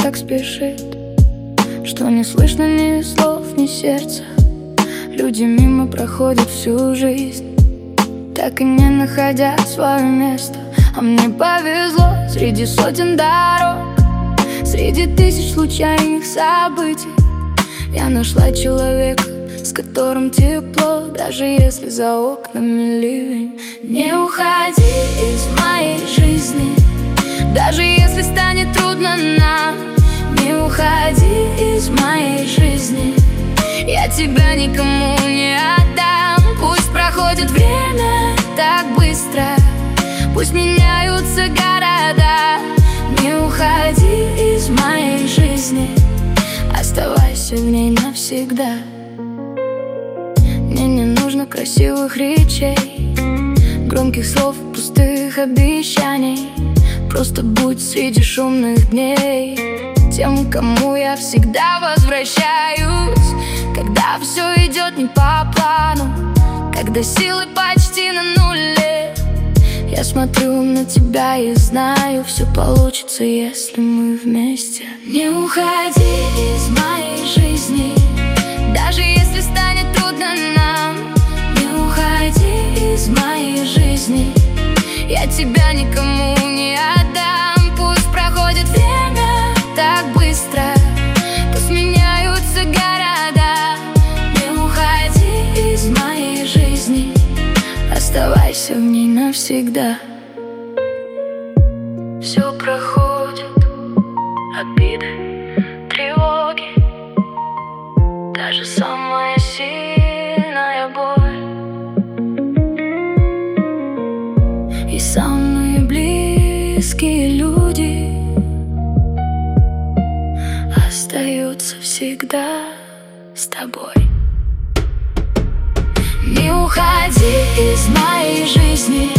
так спешит, что не слышно ни слов, ни сердца. Люди мимо проходят всю жизнь, так и не находя свое место. А мне повезло среди сотен дорог, среди тысяч случайных событий. Я нашла человека, с которым тепло, даже если за окнами ливень. Не уходи из моей жизни, даже если станет трудно нам. Не уходи из моей жизни, я тебя никому не отдам. Пусть проходит время так быстро, пусть меняются города. Не уходи из моей жизни, оставайся в ней навсегда. Мне не нужно красивых речей, громких слов, пустых обещаний. Просто будь среди шумных дней тем, кому я всегда возвращаюсь. Когда все идет не по плану, когда силы почти на нуле, я смотрю на тебя и знаю, все получится, если мы вместе. Не уходи из моей жизни, даже если станет трудно нам. Не уходи из моей жизни, я тебя никому не отдам. Пусть проходит время так быстро, пусть меняются города. Не уходи из моей жизни, оставайся в ней навсегда. Все проходит, обиды, тревоги, даже самая сильная боль. И самые близкие люди остаются всегда с тобой. Не уходи из моей жизни,